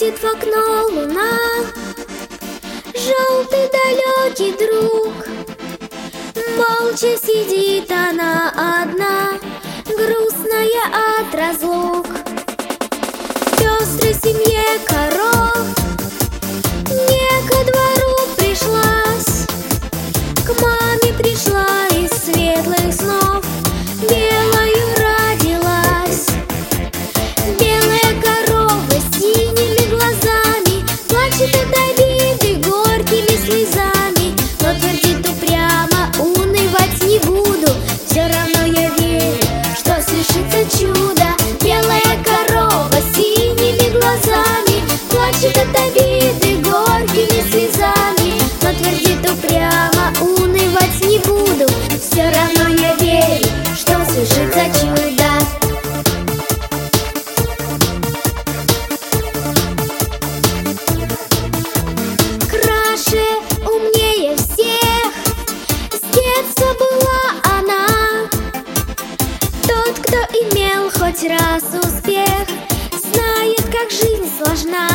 Светит в окно луна, желтый далекий друг. Молча сидит она одна, грустная от разлук. В пестрой семье коров не ко двору пришлась, к маме пришла из светлых снов, белою родилась. Белая корова с синими глазами плачет от обиды горькими слезами, но твердит упрямо: унывать не буду, все равно я верю, что свершится чудо. Белая корова с синими глазами плачет от обиды горькими слезами, но твердит упрямо: унывать не буду, все равно я верю, что свершится чудо. Краше, умнее всех с детства была она. Тот, кто имел хоть раз успех, знает, как жизнь сложна.